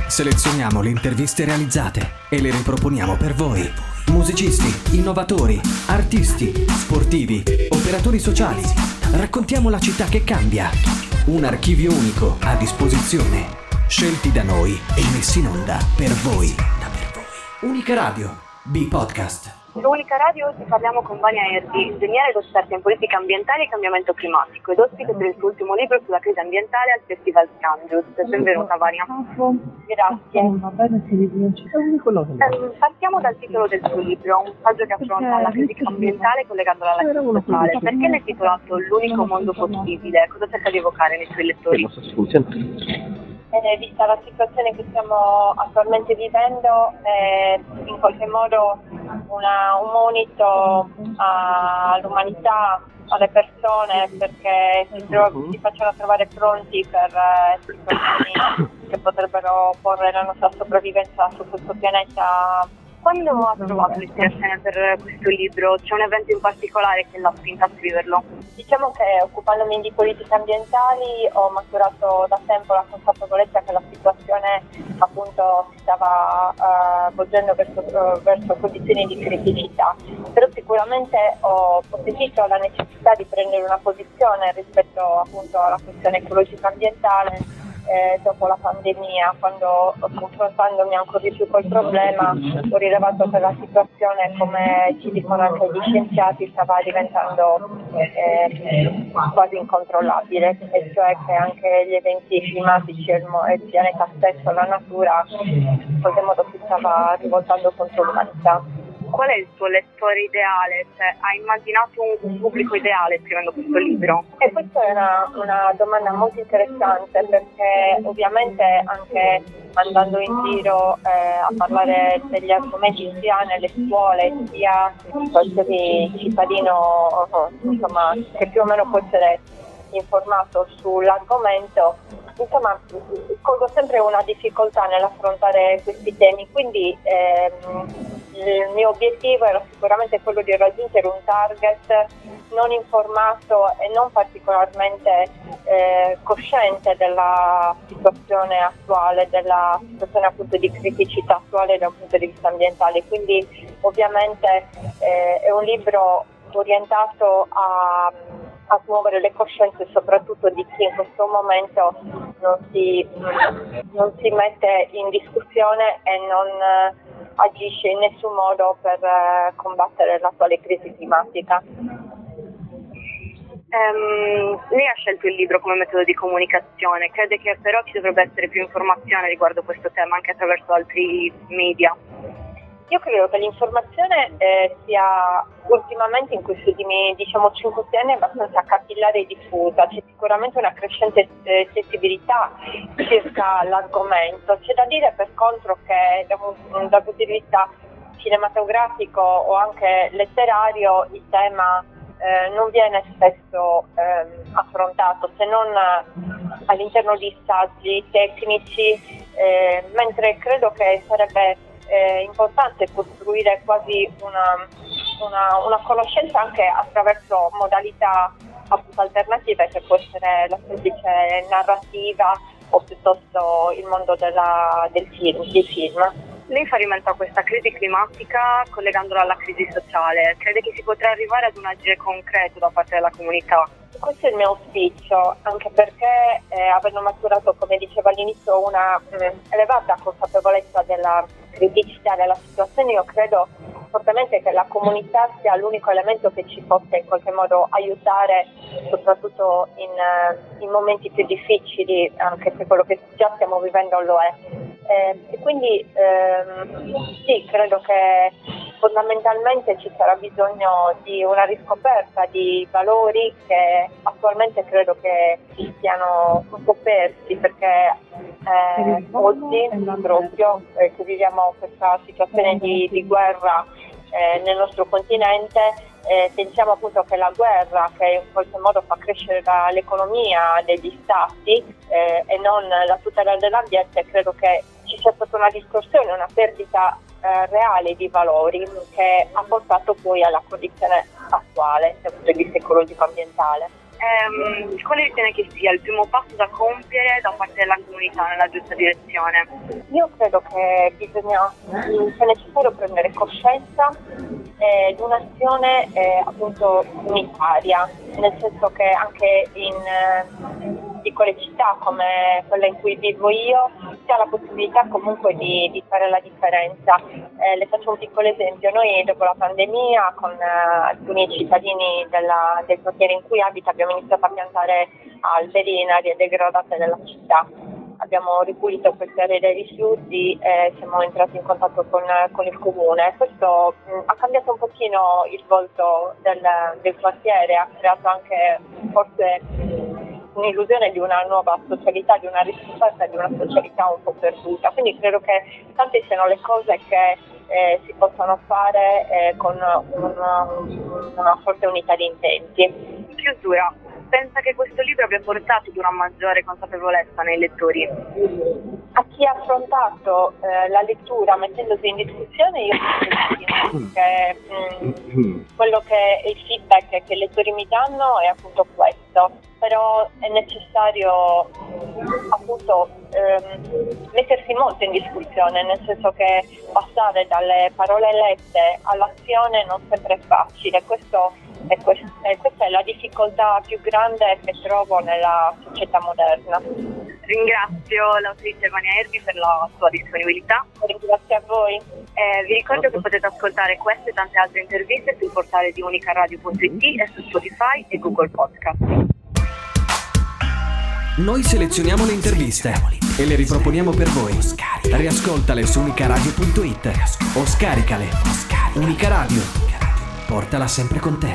Selezioniamo le interviste realizzate e le riproponiamo per voi. Musicisti, innovatori, artisti, sportivi, operatori sociali. Raccontiamo la città che cambia. Un archivio unico a disposizione. Scelti da noi e messi in onda per voi. Unica Radio, B-Podcast. L'Unica Radio oggi parliamo con Vania Erdi, ingegnere ed esperta in politica ambientale e cambiamento climatico ed ospite del suo ultimo libro sulla crisi ambientale al Festival Scandius. Benvenuta Vania. Grazie. Partiamo dal titolo del suo libro, un saggio che affronta la crisi ambientale collegandola alla crisi sociale. Perché l'hai titolato L'unico mondo possibile? Cosa cerca di evocare nei suoi lettori? Vista la situazione che stiamo attualmente vivendo, in qualche modo un monito all'umanità, alle persone, perché si facciano trovare pronti per situazioni che potrebbero porre la nostra sopravvivenza su questo pianeta. Quando ha trovato l'ispirazione per questo libro? C'è un evento in particolare che l'ha spinta a scriverlo? Diciamo che occupandomi di politiche ambientali ho maturato da tempo la consapevolezza che la situazione appunto si stava volgendo verso condizioni di criticità, però sicuramente ho sentito la necessità di prendere una posizione rispetto appunto alla questione ecologica ambientale. Dopo la pandemia, quando confrontandomi ancora di più col problema ho rilevato che la situazione, come ci dicono anche gli scienziati, stava diventando quasi incontrollabile, e cioè che anche gli eventi climatici e il pianeta stesso, la natura, in qualche modo si stava rivoltando contro l'umanità. Qual è il suo lettore ideale? Cioè, ha immaginato un pubblico ideale scrivendo questo libro? E questa è una domanda molto interessante, perché ovviamente anche andando in giro a parlare degli argomenti sia nelle scuole sia qualsiasi cittadino insomma, che più o meno può essere informato sull'argomento, insomma colgo sempre una difficoltà nell'affrontare questi temi, quindi il mio obiettivo era sicuramente quello di raggiungere un target non informato e non particolarmente cosciente della situazione attuale, della situazione appunto di criticità attuale da un punto di vista ambientale. Quindi ovviamente è un libro orientato a smuovere le coscienze soprattutto di chi in questo momento non si mette in discussione e non agisce in nessun modo per combattere l'attuale crisi climatica. Lei ha scelto il libro come metodo di comunicazione, crede che però ci dovrebbe essere più informazione riguardo questo tema anche attraverso altri media? Io credo che l'informazione sia ultimamente in questi ultimi 5-6 anni abbastanza capillare e diffusa. C'è sicuramente una crescente sensibilità circa l'argomento. C'è da dire per contro che dal punto di vista cinematografico o anche letterario il tema non viene spesso affrontato, se non all'interno di saggi tecnici, mentre credo che sarebbe importante costruire quasi una conoscenza anche attraverso modalità appunto alternative, che può essere la semplice narrativa o piuttosto il mondo dei film. Lei fa riferimento a questa crisi climatica collegandola alla crisi sociale. Crede che si potrà arrivare ad un agire concreto da parte della comunità? Questo è il mio auspicio, anche perché avendo maturato, come dicevo all'inizio, una elevata consapevolezza della criticità della situazione, io credo fortemente che la comunità sia l'unico elemento che ci possa in qualche modo aiutare, soprattutto in momenti più difficili, anche se quello che già stiamo vivendo lo è. E quindi sì, credo che fondamentalmente ci sarà bisogno di una riscoperta di valori che attualmente credo che siano un po' persi, perché oggi proprio che viviamo questa situazione di guerra nel nostro continente, pensiamo appunto che la guerra, che in qualche modo fa crescere l'economia degli stati e non la tutela dell'ambiente, credo che ci sia stata una distorsione, una perdita reale di valori che ha portato poi alla condizione attuale dal punto di vista ecologico-ambientale. Quale ritiene che sia il primo passo da compiere da parte della comunità nella giusta direzione? Io credo che sia necessario prendere coscienza di un'azione appunto unitaria, nel senso che anche in piccole città come quella in cui vivo io si ha la possibilità comunque di fare la differenza. Le faccio un piccolo esempio: noi dopo la pandemia con alcuni cittadini del quartiere in cui abito abbiamo iniziato a piantare alberi in aree degradate della città. Abbiamo ripulito queste aree dei rifiuti e siamo entrati in contatto con il comune. Questo ha cambiato un pochino il volto del quartiere, ha creato anche forse un'illusione di una nuova socialità, di una riscoperta di una socialità un po' perduta. Quindi credo che tante siano le cose che si possono fare con una forte unità di intenti. In chiusura, pensa che questo libro abbia portato ad una maggiore consapevolezza nei lettori? A chi ha affrontato la lettura mettendosi in discussione, io penso che quello che è il feedback che i lettori mi danno è appunto questo, però è necessario appunto mettersi molto in discussione, nel senso che passare dalle parole lette all'azione non sempre è facile. Questa è la difficoltà più grande che trovo nella società moderna. Ringrazio l'autrice Vania Erbi per la sua disponibilità. Grazie a voi. Vi ricordo che potete ascoltare queste e tante altre interviste sul portale di unicaradio.it e su Spotify e Google Podcast. Noi selezioniamo le interviste e le riproponiamo per voi. Riascoltale su unicaradio.it o scaricale. Unica Radio. Portala sempre con te.